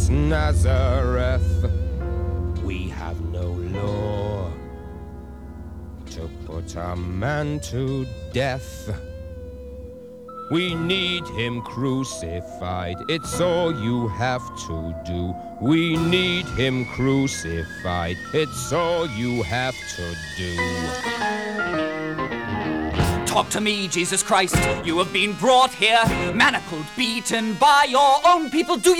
Jesus Nazareth. We have no law to put a man to death. We need him crucified, it's all you have to do. We need him crucified, it's all you have to do. Talk to me, Jesus Christ. You have been brought here, manacled, beaten by your own people. Do